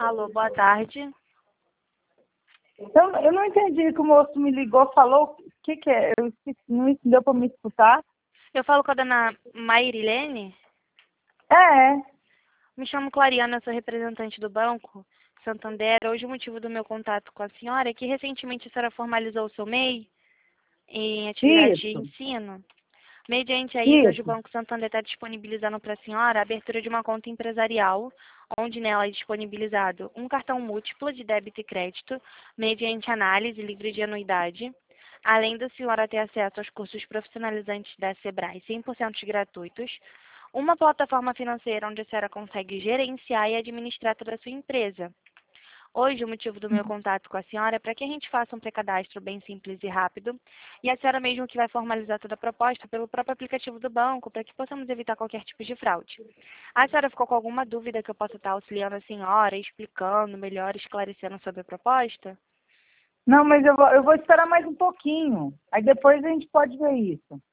Alô, boa tarde. Eu não entendi que o moço me ligou, falou o que é. Eu esqueci, não deu para me escutar. Eu falo com a dona Mairilene. É. Me chamo Clariana, sou representante do Banco Santander. Hoje o motivo do meu contato com a senhora é que recentemente a senhora formalizou o seu MEI em atividade de Isso, ensino. Mediante a isso, hoje o isso. Banco Santander está disponibilizando para a senhora a abertura de uma conta empresarial, onde nela é disponibilizado um cartão múltiplo de débito e crédito, mediante análise livre de anuidade, além da senhora ter acesso aos cursos profissionalizantes da Sebrae 100% gratuitos, uma plataforma financeira onde a senhora consegue gerenciar e administrar toda a sua empresa. Hoje, o motivo do meu contato com a senhora é para que a gente faça um pré-cadastro bem simples e rápido, e a senhora mesmo que vai formalizar toda a proposta pelo próprio aplicativo do banco, para que possamos evitar qualquer tipo de fraude. A senhora ficou com alguma dúvida que eu possa estar auxiliando a senhora, explicando melhor, esclarecendo sobre a proposta? Não, mas eu vou esperar mais um pouquinho. Aí depois a gente pode ver isso.